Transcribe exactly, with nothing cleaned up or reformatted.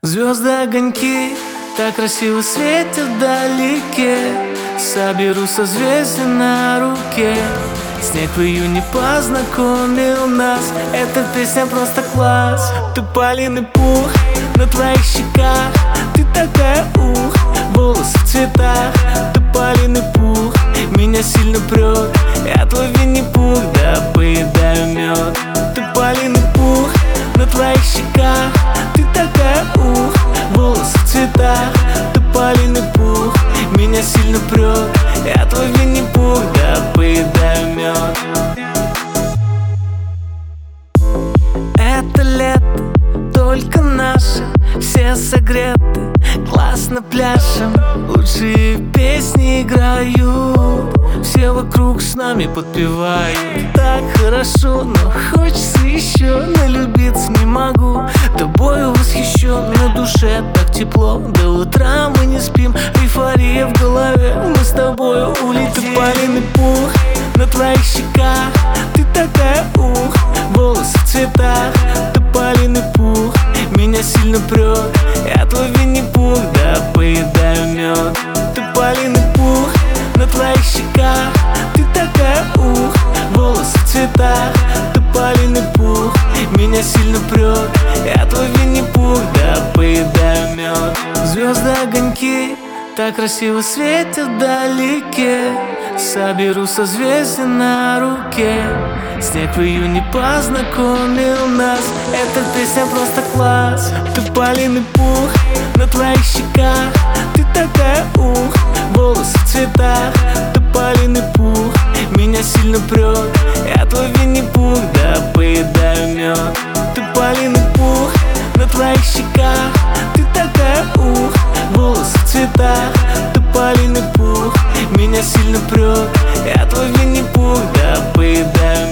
Звезды, огоньки так красиво светят вдалеке. Соберу созвездия на руке. Снег в июне познакомил нас. Эта песня просто класс. Тополиный пух на твоих щеках. Ты такая ух, волосы в цветах. Тополиный пух меня сильно прет. Я твой Винни-Пух, да поедаю мед. Тополиный пух на твоих щеках. Ты такая ух, волосы в цветах. Тополиный пух меня сильно прет. Я твой Винни-Пух, да поедаю мед. Это лето, только наше, все согреты, классно пляшем, лучшие песни играют, все вокруг с нами подпевают. Так хорошо, но хочется еще, налюбиться не могу. Тобою восхищен, на душе так тепло. До утра мы не спим, эйфория в голове. Мы с тобою улетим. Тополиный пух на твоих щеках. Ты такая ух, волосы в цветах. Тополиный пух меня сильно прет. Я твой Винни-Пух, да поедаю мед. Тополиный пух на твоих щеках. Ты такая ух, волосы в цветах. Тополиный пух меня сильно прет. Я твой Винни-Пух, да поедаю мед. Звезды, огоньки так красиво светят вдалеке. Соберу созвездия на руке. Снег в июне познакомил нас. Эта песня просто класс. Тополиный пух на твоих щеках. Ты такая ух, волосы в цветах. Тополиный пух меня сильно прет. Я твой Винни-Пух, да поедаю мед. Тополиный пух на твоих щеках. Ты такая ух, волосы в цветах. Тополиный пух меня сильно прет. Я твой Винни-Пух, да поедаю